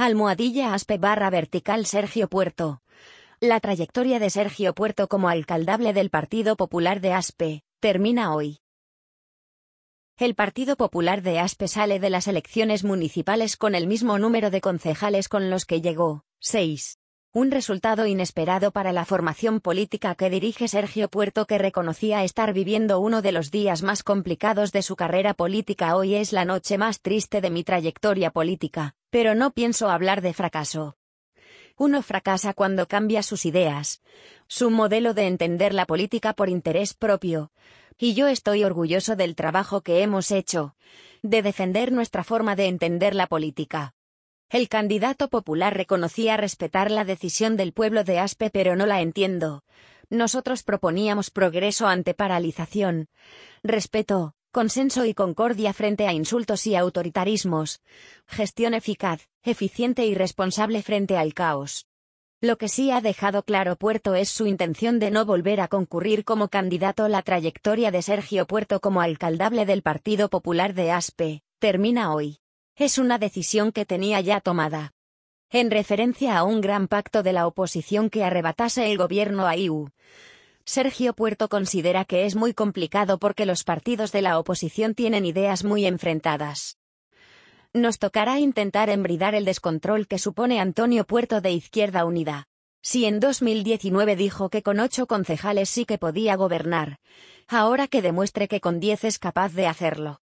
_Aspe _ Sergio Puerto. La trayectoria de Sergio Puerto como alcaldable del Partido Popular de Aspe termina hoy. El Partido Popular de Aspe sale de las elecciones municipales con el mismo número de concejales con los que llegó, 6. Un resultado inesperado para la formación política que dirige Sergio Puerto, que reconocía estar viviendo uno de los días más complicados de su carrera política. Hoy es la noche más triste de mi trayectoria política, pero no pienso hablar de fracaso. Uno fracasa cuando cambia sus ideas, su modelo de entender la política por interés propio, y yo estoy orgulloso del trabajo que hemos hecho, de defender nuestra forma de entender la política. El candidato popular reconocía respetar la decisión del pueblo de Aspe, pero no la entiendo. Nosotros proponíamos progreso ante paralización, respeto, consenso y concordia frente a insultos y autoritarismos, gestión eficaz, eficiente y responsable frente al caos. Lo que sí ha dejado claro Puerto es su intención de no volver a concurrir como candidato. La trayectoria de Sergio Puerto como alcaldable del Partido Popular de Aspe termina hoy. Es una decisión que tenía ya tomada. En referencia a un gran pacto de la oposición que arrebatase el gobierno a IU, Sergio Puerto considera que es muy complicado porque los partidos de la oposición tienen ideas muy enfrentadas. Nos tocará intentar embridar el descontrol que supone Antonio Puerto de Izquierda Unida. Si en 2019 dijo que con 8 concejales sí que podía gobernar, ahora que demuestre que con 10 es capaz de hacerlo.